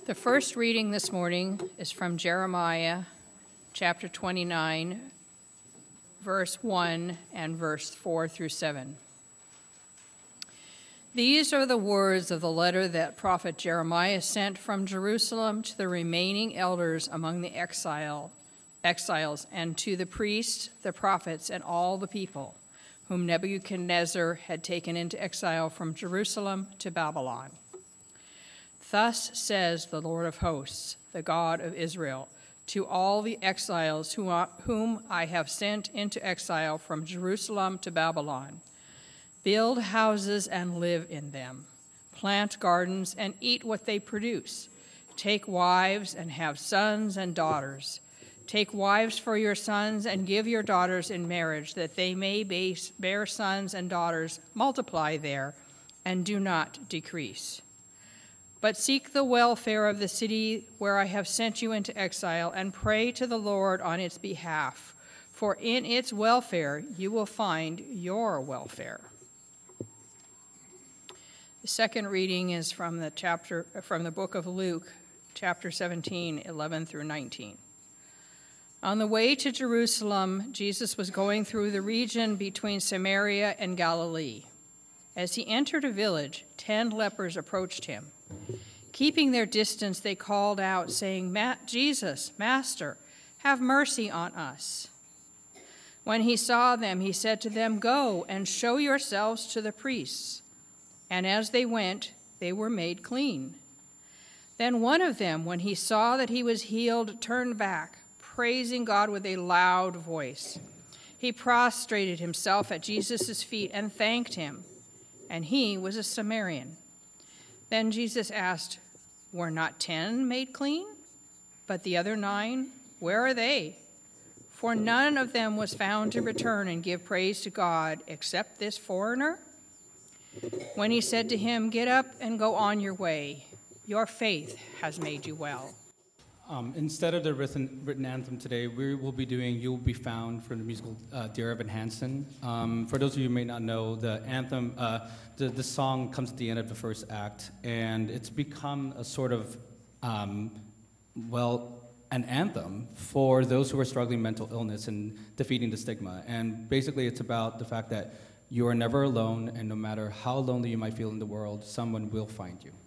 The first reading this morning is from Jeremiah chapter 29, verse 1 and verse 4 through 7. These are the words of the letter that prophet Jeremiah sent from Jerusalem to the remaining elders among the exiles, and to the priests, the prophets, and all the people whom Nebuchadnezzar had taken into exile from Jerusalem to Babylon. Thus says the Lord of hosts, the God of Israel, to all the exiles whom I have sent into exile from Jerusalem to Babylon: build houses and live in them. Plant gardens and eat what they produce. Take wives and have sons and daughters. Take wives for your sons and give your daughters in marriage, that they may bear sons and daughters, multiply there, and do not decrease. But seek the welfare of the city where I have sent you into exile, and pray to the Lord on its behalf, for in its welfare you will find your welfare. The second reading is from the book of Luke, chapter 17, 11 through 19. On the way to Jerusalem, Jesus was going through the region between Samaria and Galilee. As he entered a village, 10 lepers approached him. Keeping their distance, they called out, saying, Jesus, Master, have mercy on us. When he saw them, he said to them, Go and show yourselves to the priests. And as they went, they were made clean. Then one of them, when he saw that he was healed, turned back, praising God with a loud voice. He prostrated himself at Jesus' feet and thanked him, and he was a Samaritan. Then Jesus asked, Were not 10 made clean? But the other 9, where are they? For none of them was found to return and give praise to God except this foreigner. When he said to him, Get up and go on your way. Your faith has made you well. Instead of the written anthem today, we will be doing You'll Be Found from the musical Dear Evan Hansen. For those of you who may not know, the anthem, the song comes at the end of the first act, and it's become a sort of, an anthem for those who are struggling with mental illness and defeating the stigma. And basically it's about the fact that you are never alone, and no matter how lonely you might feel in the world, someone will find you.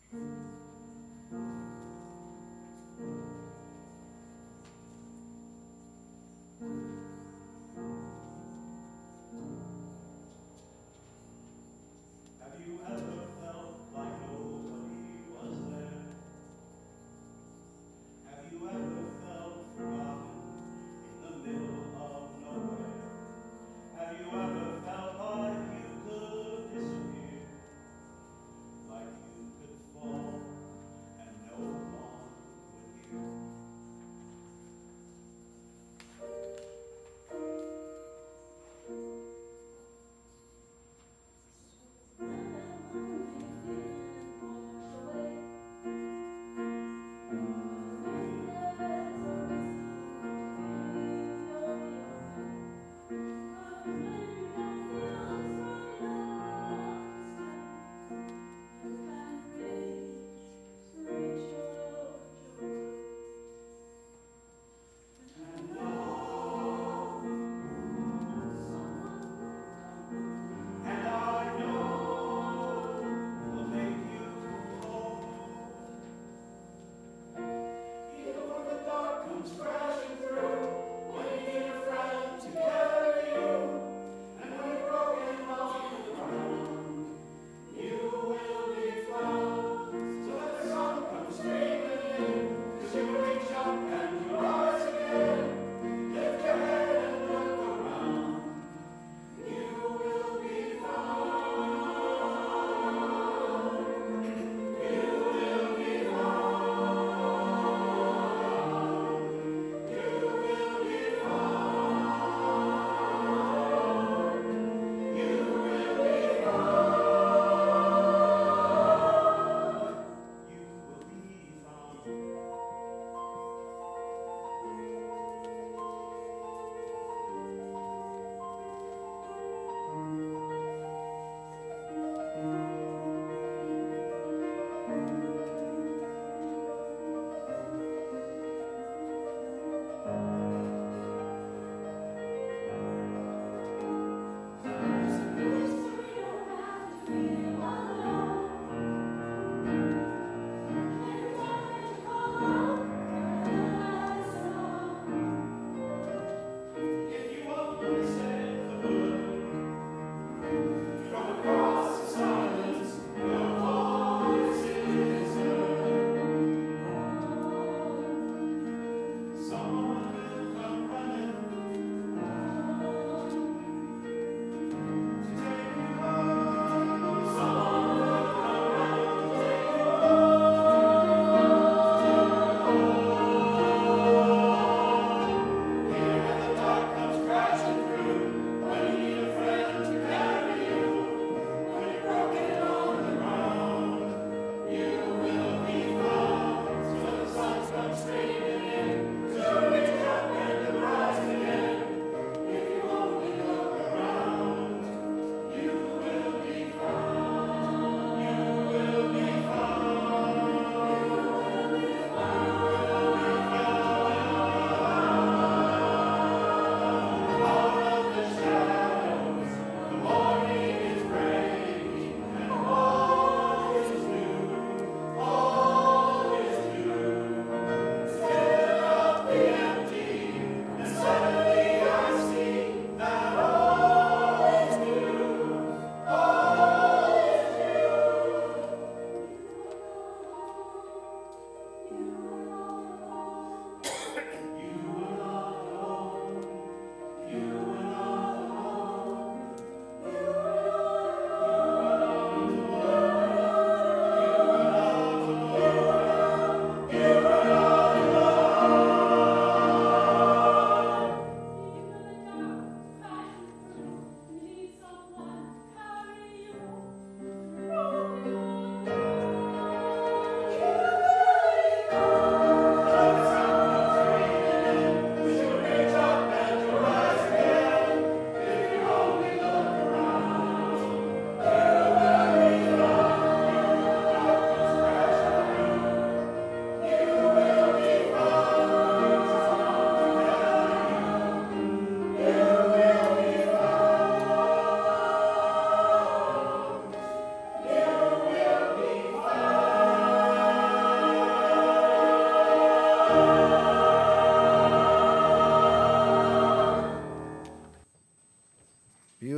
Like you could fall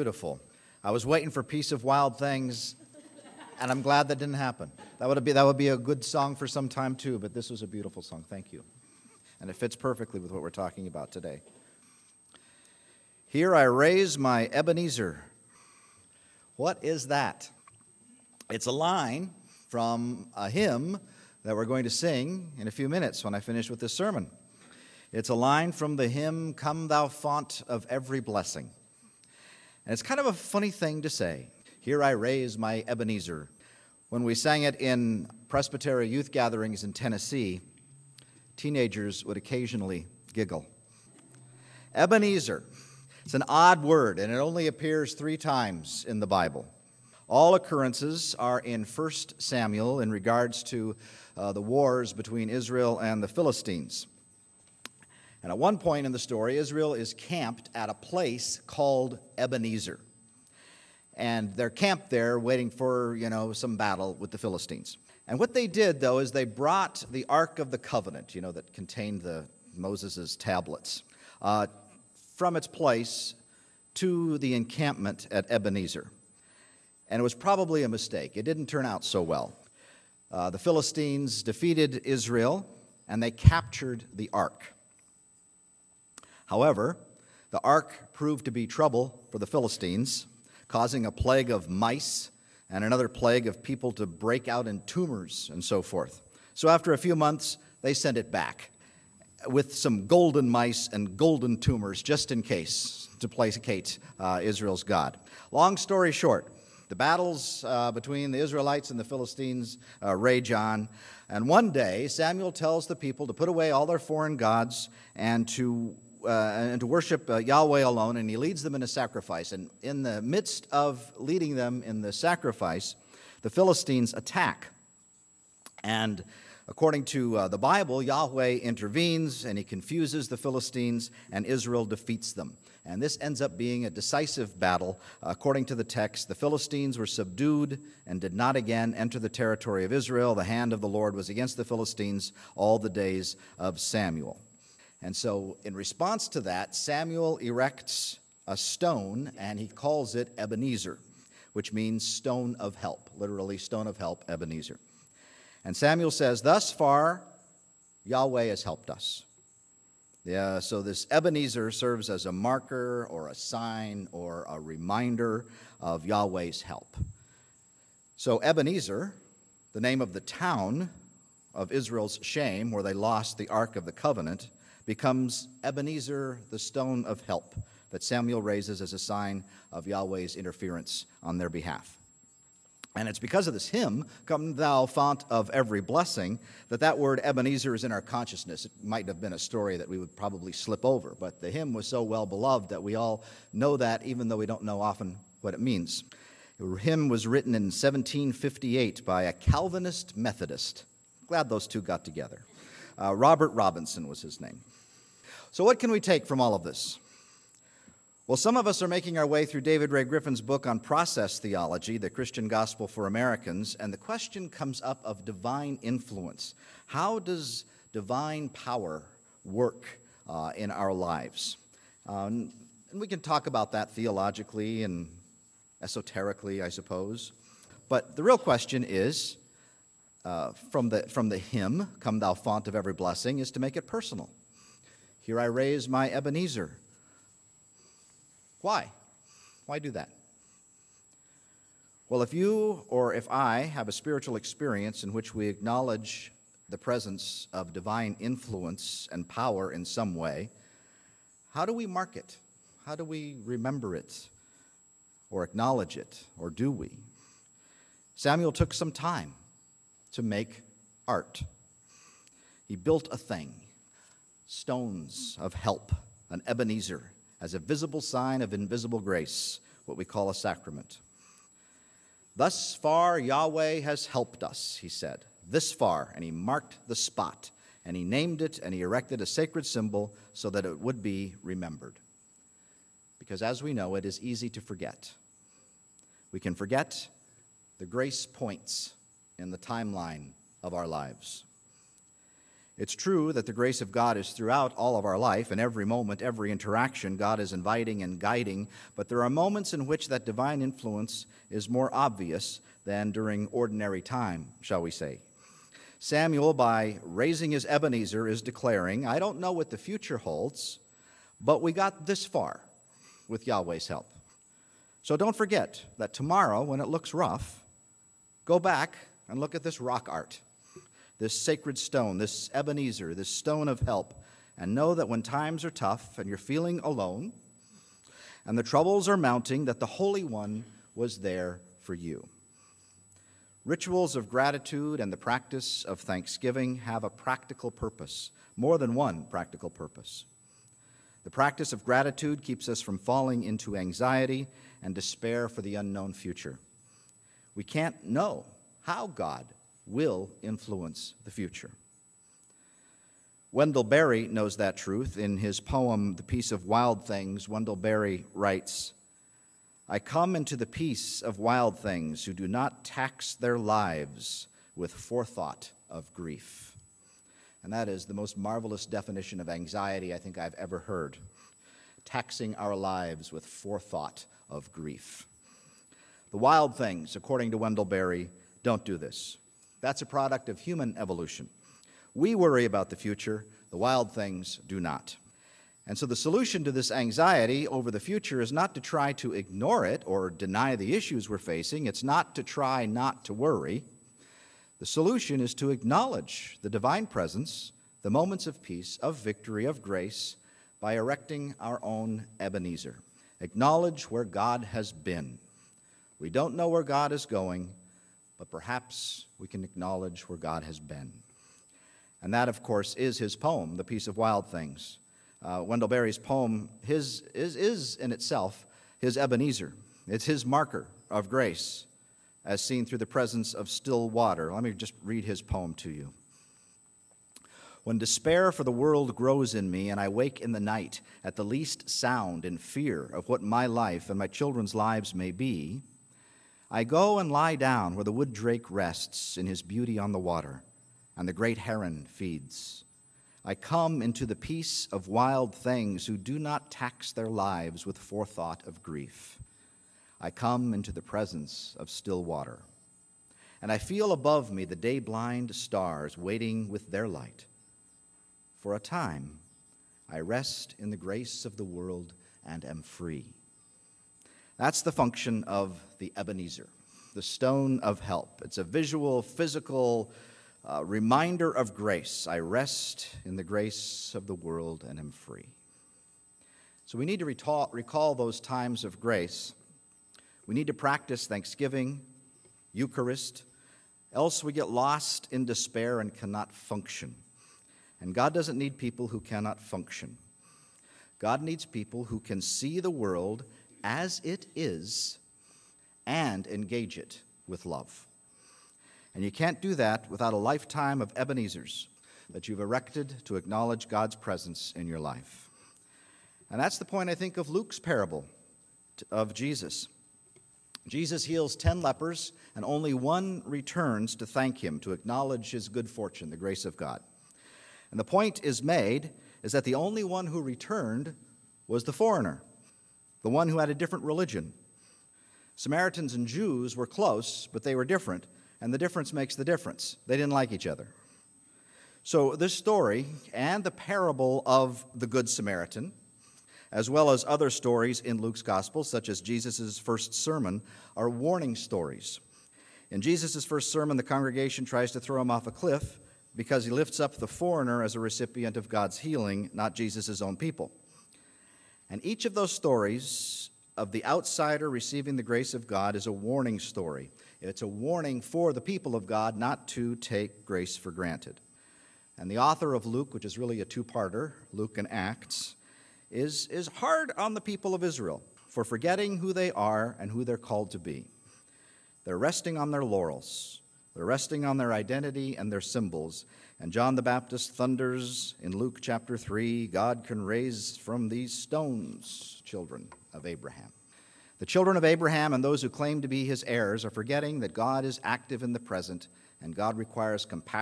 beautiful. I was waiting for Piece of Wild Things, and I'm glad that didn't happen. That would be a good song for some time too, but this was a beautiful song. Thank you. And it fits perfectly with what we're talking about today. Here I raise my Ebenezer. What is that? It's a line from a hymn that we're going to sing in a few minutes when I finish with this sermon. It's a line from the hymn, "Come Thou Font of Every Blessing." And it's kind of a funny thing to say, "Here I raise my Ebenezer." When we sang it in Presbytery youth gatherings in Tennessee, teenagers would occasionally giggle. Ebenezer. It's an odd word, and it only appears 3 times in the Bible. All occurrences are in 1 Samuel in regards to the wars between Israel and the Philistines. And at one point in the story, Israel is camped at a place called Ebenezer. And they're camped there waiting for, some battle with the Philistines. And what they did, though, is they brought the Ark of the Covenant, that contained Moses' tablets, from its place to the encampment at Ebenezer. And it was probably a mistake. It didn't turn out so well. The Philistines defeated Israel, and they captured the Ark. However, the Ark proved to be trouble for the Philistines, causing a plague of mice and another plague of people to break out in tumors and so forth. So after a few months, they sent it back with some golden mice and golden tumors, just in case, to placate Israel's God. Long story short, the battles between the Israelites and the Philistines rage on. And one day, Samuel tells the people to put away all their foreign gods and to worship Yahweh alone, and he leads them in a sacrifice. And in the midst of leading them in the sacrifice, the Philistines attack. And according to the Bible, Yahweh intervenes, and he confuses the Philistines, and Israel defeats them. And this ends up being a decisive battle. According to the text, the Philistines were subdued and did not again enter the territory of Israel. The hand of the Lord was against the Philistines all the days of Samuel. And so in response to that, Samuel erects a stone, and he calls it Ebenezer, which means stone of help, literally stone of help, Ebenezer. And Samuel says, "Thus far, Yahweh has helped us." Yeah, so this Ebenezer serves as a marker or a sign or a reminder of Yahweh's help. So Ebenezer, the name of the town of Israel's shame, where they lost the Ark of the Covenant, becomes Ebenezer, the stone of help, that Samuel raises as a sign of Yahweh's interference on their behalf. And it's because of this hymn, "Come Thou Font of Every Blessing," that word Ebenezer is in our consciousness. It might have been a story that we would probably slip over, but the hymn was so well beloved that we all know that, even though we don't know often what it means. The hymn was written in 1758 by a Calvinist Methodist. Glad those two got together. Robert Robinson was his name. So what can we take from all of this? Well, some of us are making our way through David Ray Griffin's book on process theology, The Christian Gospel for Americans, and the question comes up of divine influence. How does divine power work in our lives? And we can talk about that theologically and esoterically, I suppose. But the real question is, from the hymn, "Come Thou Font of Every Blessing," is to make it personal. Here I raise my Ebenezer. Why? Why do that? Well, if you or if I have a spiritual experience in which we acknowledge the presence of divine influence and power in some way, how do we mark it? How do we remember it or acknowledge it, or do we? Samuel took some time to make art. He built a thing, stones of help, an Ebenezer, as a visible sign of invisible grace, what we call a sacrament. "Thus far Yahweh has helped us," he said. "This far," and he marked the spot, and he named it, and he erected a sacred symbol so that it would be remembered. Because as we know, it is easy to forget. We can forget the grace points in the timeline of our lives. It's true that the grace of God is throughout all of our life. In every moment, every interaction, God is inviting and guiding. But there are moments in which that divine influence is more obvious than during ordinary time, shall we say. Samuel, by raising his Ebenezer, is declaring, I don't know what the future holds, but we got this far with Yahweh's help. So don't forget that tomorrow, when it looks rough, go back and look at this rock art, this sacred stone, this Ebenezer, this stone of help, and know that when times are tough and you're feeling alone and the troubles are mounting, that the Holy One was there for you. Rituals of gratitude and the practice of thanksgiving have a practical purpose, more than one practical purpose. The practice of gratitude keeps us from falling into anxiety and despair for the unknown future. We can't know how God will influence the future. Wendell Berry knows that truth. In his poem, The Peace of Wild Things, Wendell Berry writes, I come into the peace of wild things who do not tax their lives with forethought of grief. And that is the most marvelous definition of anxiety I think I've ever heard. Taxing our lives with forethought of grief. The wild things, according to Wendell Berry, don't do this. That's a product of human evolution. We worry about the future, the wild things do not. And so the solution to this anxiety over the future is not to try to ignore it or deny the issues we're facing. It's not to try not to worry. The solution is to acknowledge the divine presence, the moments of peace, of victory, of grace, by erecting our own Ebenezer. Acknowledge where God has been. We don't know where God is going, but perhaps we can acknowledge where God has been. And that, of course, is his poem, The Peace of Wild Things. Wendell Berry's poem is in itself his Ebenezer. It's his marker of grace as seen through the presence of still water. Let me just read his poem to you. When despair for the world grows in me and I wake in the night at the least sound in fear of what my life and my children's lives may be, I go and lie down where the wood drake rests in his beauty on the water and the great heron feeds. I come into the peace of wild things who do not tax their lives with forethought of grief. I come into the presence of still water, and I feel above me the day-blind stars waiting with their light. For a time, I rest in the grace of the world and am free. That's the function of the Ebenezer, the stone of help. It's a visual, physical reminder of grace. I rest in the grace of the world and am free. So we need to recall those times of grace. We need to practice thanksgiving, Eucharist, else we get lost in despair and cannot function. And God doesn't need people who cannot function. God needs people who can see the world as it is and engage it with love. And you can't do that without a lifetime of Ebenezers that you've erected to acknowledge God's presence in your life. And that's the point, I think, of Luke's parable of Jesus. Jesus heals 10 lepers, and only one returns to thank him, to acknowledge his good fortune, the grace of God. And the point is made is that the only one who returned was the foreigner, the one who had a different religion. Samaritans and Jews were close, but they were different. And the difference makes the difference. They didn't like each other. So this story and the parable of the Good Samaritan, as well as other stories in Luke's gospel, such as Jesus' first sermon, are warning stories. In Jesus' first sermon, the congregation tries to throw him off a cliff because he lifts up the foreigner as a recipient of God's healing, not Jesus' own people. And each of those stories of the outsider receiving the grace of God is a warning story. It's a warning for the people of God not to take grace for granted. And the author of Luke, which is really a two-parter, Luke and Acts, is hard on the people of Israel for forgetting who they are and who they're called to be. They're resting on their laurels. They're resting on their identity and their symbols. And John the Baptist thunders in Luke chapter 3, God can raise from these stones children of Abraham. The children of Abraham and those who claim to be his heirs are forgetting that God is active in the present, and God requires compassion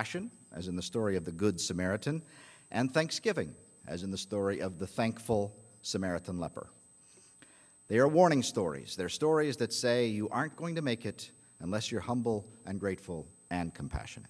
as in the story of the Good Samaritan, and thanksgiving, as in the story of the thankful Samaritan leper. They are warning stories. They're stories that say you aren't going to make it unless you're humble and grateful and compassionate.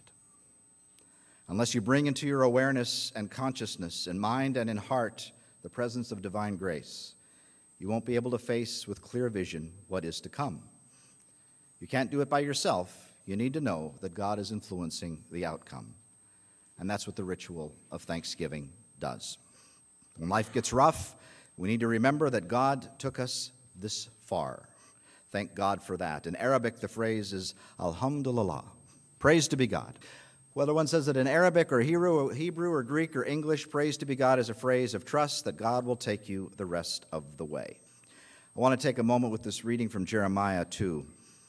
Unless you bring into your awareness and consciousness, in mind and in heart, the presence of divine grace, you won't be able to face with clear vision what is to come. You can't do it by yourself. You need to know that God is influencing the outcome. And that's what the ritual of Thanksgiving does. When life gets rough, we need to remember that God took us this far. Thank God for that. In Arabic, the phrase is Alhamdulillah. Praise to be God. Whether one says it in Arabic or Hebrew or Greek or English, praise to be God is a phrase of trust that God will take you the rest of the way. I want to take a moment with this reading from Jeremiah 2.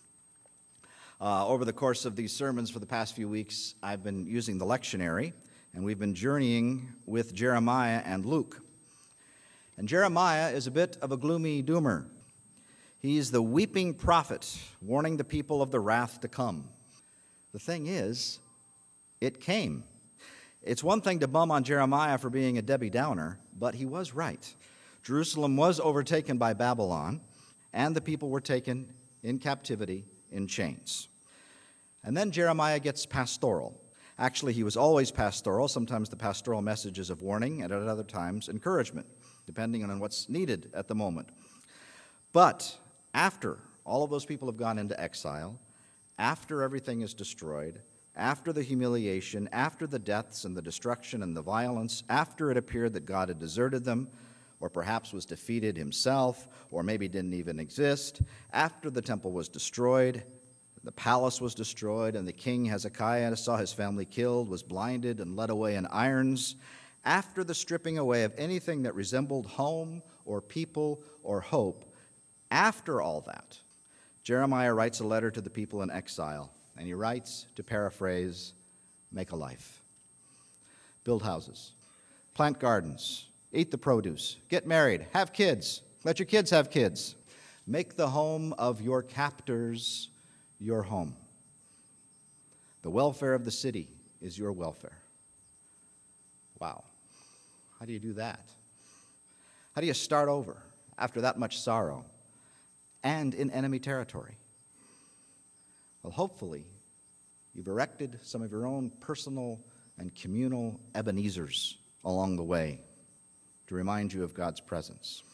Over the course of these sermons for the past few weeks, I've been using the lectionary, and we've been journeying with Jeremiah and Luke. And Jeremiah is a bit of a gloomy doomer. He's the weeping prophet warning the people of the wrath to come. The thing is, it came. It's one thing to bum on Jeremiah for being a Debbie Downer, but he was right. Jerusalem was overtaken by Babylon, and the people were taken in captivity in chains. And then Jeremiah gets pastoral. Actually, he was always pastoral. Sometimes the pastoral message is of warning, and at other times, encouragement, depending on what's needed at the moment. But after all of those people have gone into exile, after everything is destroyed, after the humiliation, after the deaths and the destruction and the violence, after it appeared that God had deserted them, or perhaps was defeated himself, or maybe didn't even exist, after the temple was destroyed, the palace was destroyed, and the king Hezekiah saw his family killed, was blinded and led away in irons, after the stripping away of anything that resembled home or people or hope, after all that, Jeremiah writes a letter to the people in exile. And he writes, to paraphrase, make a life. Build houses, plant gardens, eat the produce, get married, have kids, let your kids have kids. Make the home of your captors your home. The welfare of the city is your welfare. Wow. How do you do that? How do you start over after that much sorrow and in enemy territory? Well, hopefully, you've erected some of your own personal and communal Ebenezers along the way to remind you of God's presence.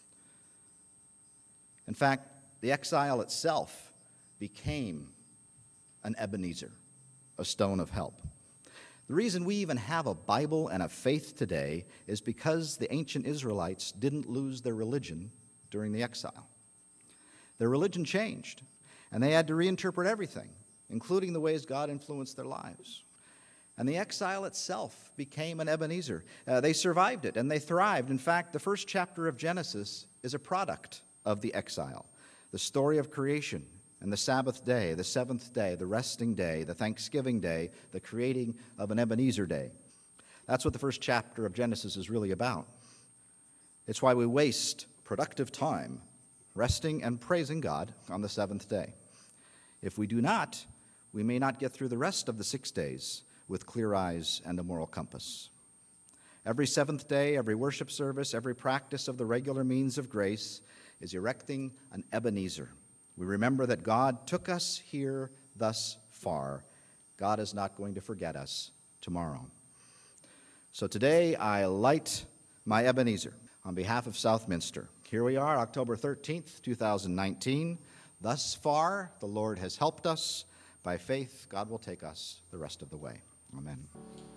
In fact, the exile itself became an Ebenezer, a stone of help. The reason we even have a Bible and a faith today is because the ancient Israelites didn't lose their religion during the exile. Their religion changed. And they had to reinterpret everything, including the ways God influenced their lives. And the exile itself became an Ebenezer. They survived it, and they thrived. In fact, the first chapter of Genesis is a product of the exile. The story of creation and the Sabbath day, the seventh day, the resting day, the Thanksgiving day, the creating of an Ebenezer day. That's what the first chapter of Genesis is really about. It's why we waste productive time resting and praising God on the seventh day. If we do not, we may not get through the rest of the 6 days with clear eyes and a moral compass. Every seventh day, every worship service, every practice of the regular means of grace is erecting an Ebenezer. We remember that God took us here thus far. God is not going to forget us tomorrow. So today I light my Ebenezer on behalf of Southminster. Here we are, October 13th, 2019. Thus far, the Lord has helped us. By faith, God will take us the rest of the way. Amen.